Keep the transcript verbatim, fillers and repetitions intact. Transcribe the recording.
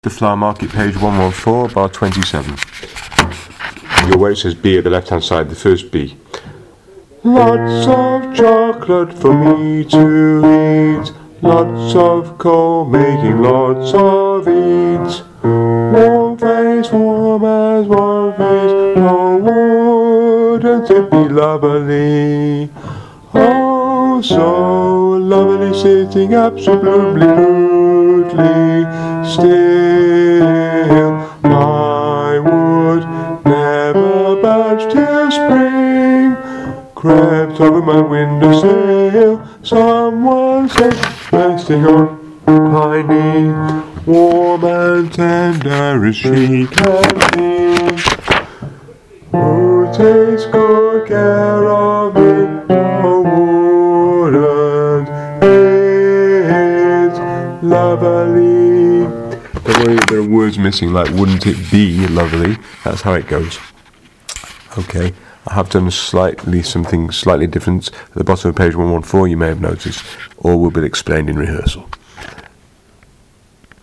The Flower Market, page one one four, bar twenty-seven. Your where it says B at the left hand side, the first B. Lots of chocolate for me to eat, lots of coal making lots of heat. Warm face, warm as one face, oh wouldn't it be lovely? Oh, so lovely, sitting absolutely still. I would never budge till spring crept over my windowsill. Someone said, resting on my knee, warm and tender as she can be. Who takes good care of me? Oh, wouldn't it lovely? Don't worry, there are words missing, like wouldn't it be lovely? That's how it goes. Okay, I have done slightly something slightly different at the bottom of page one one four. You may have noticed, all will be explained in rehearsal.